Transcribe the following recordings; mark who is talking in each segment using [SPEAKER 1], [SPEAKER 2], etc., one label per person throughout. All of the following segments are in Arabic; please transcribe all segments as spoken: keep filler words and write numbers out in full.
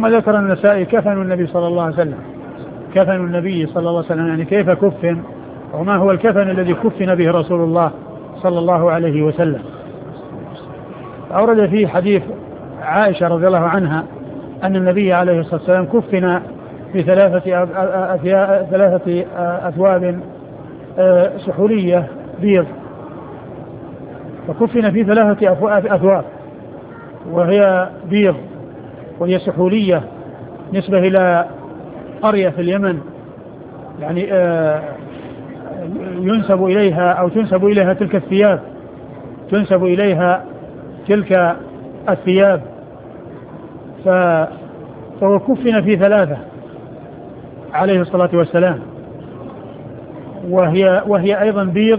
[SPEAKER 1] ثم ذكر النسائي كفن النبي صلى الله عليه وسلم، كفن النبي صلى الله عليه وسلم يعني كيف كفن وما هو الكفن الذي كفن به رسول الله صلى الله عليه وسلم. أورد فيه حديث عائشة رضي الله عنها أن النبي عليه الصلاة والسلام كفن في ثلاثة ثلاثة أثواب سحولية بيض، فكفن في ثلاثة أثواب وهي بيض وهي سحولية نسبة إلى قرية في اليمن، يعني ينسب إليها أو تنسب إليها تلك الثياب، تنسب إليها تلك الثياب. فهو كفن في ثلاثة عليه الصلاة والسلام، وهي, وهي أيضا بيض،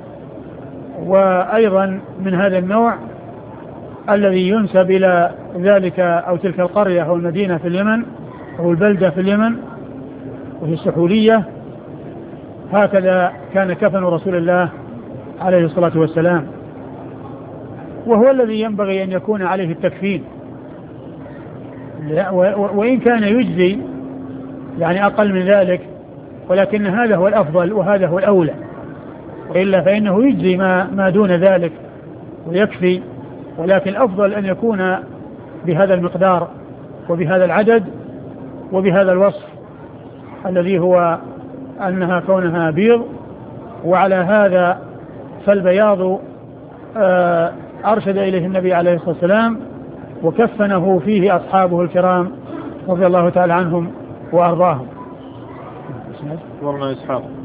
[SPEAKER 1] وأيضا من هذا النوع الذي ينسب إلى ذلك أو تلك القرية أو المدينة في اليمن أو البلدة في اليمن وهي السحولية. هكذا كان كفن رسول الله عليه الصلاة والسلام، وهو الذي ينبغي أن يكون عليه التكفين، وإن كان يجزي يعني أقل من ذلك، ولكن هذا هو الأفضل وهذا هو الأولى، وإلا فإنه يجزي ما, ما دون ذلك ويكفي، ولكن الأفضل أن يكون بهذا المقدار وبهذا العدد وبهذا الوصف الذي هو أنها كونها بيض. وعلى هذا فالبياض أرشد إليه النبي عليه الصلاة والسلام وكفنه فيه أصحابه الكرام رضي الله تعالى عنهم وأرضاهم.
[SPEAKER 2] أخبرنا إسحاق